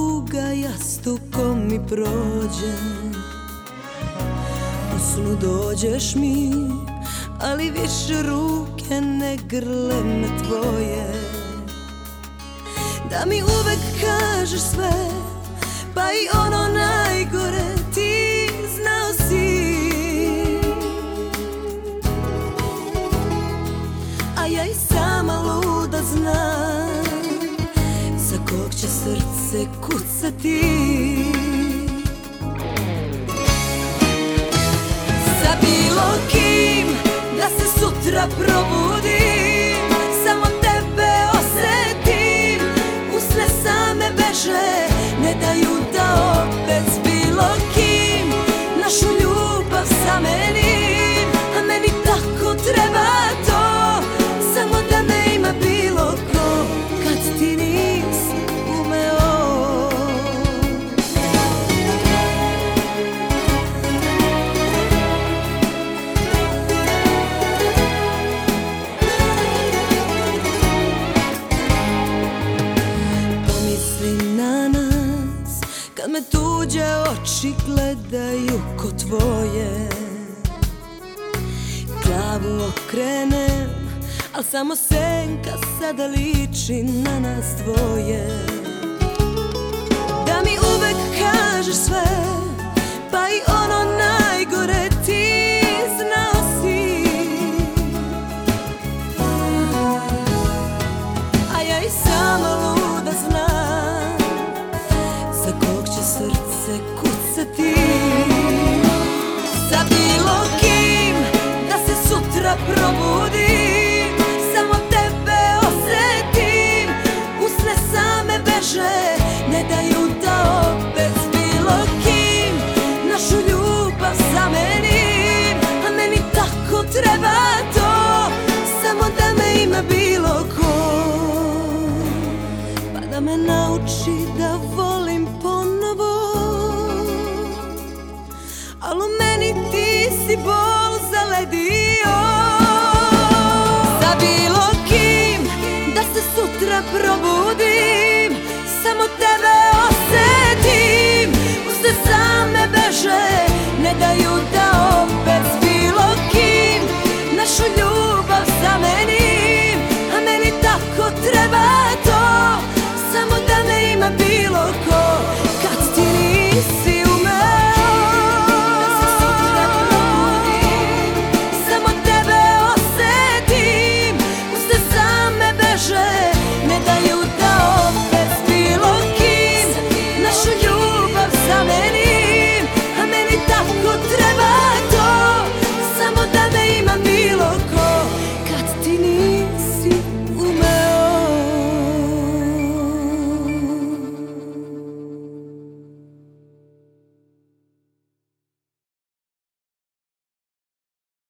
tuga jastukom mi prođe. U snu dođeš mi, ali više ruke ne grle me tvoje. Da mi uvek kažeš sve, pa i ono najgore ti znao si. A ja i sama luda znam za kog će srce kucati. Za bilo kim da se sutra probudim, samo tebe osetim. Usne same beže, ne daju da opet s bilo kim našu ljubav zamenim. A meni tako treba to, samo da me ima bilo ko, kad ti nisi umeo. Pomisli na nas, kad me tuđe oči gledaju ko tvoje. Glavu okrenem, al samo senka sada liči na nas dvoje. Da mi uvek kažeš sve, pa i ono najgore ti znao si. A ja i sama luda znam za kog će srce kucati. Za bilo kim da se sutra probudim, samo tebe osetim. Usne same beže, ne daju da opet s bilo kim našu ljubav zamenim. A meni tako treba to, samo da me ima bilo ko, pa da me nauči da volim ponovo. Al u meni ti si bol zaledio. Za bilo kim da se sutra probudim,